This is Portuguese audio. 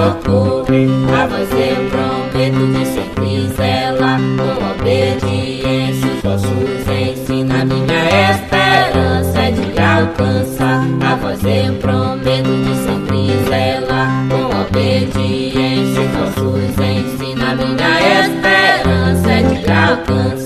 socorrer. A vós eu prometo de sempre zelar, com obediência os vossos ensina. Minha esperança é de alcançar. A vós eu prometo de sempre zelar, com obediência os vossos ensina. Minha esperança é de alcançar.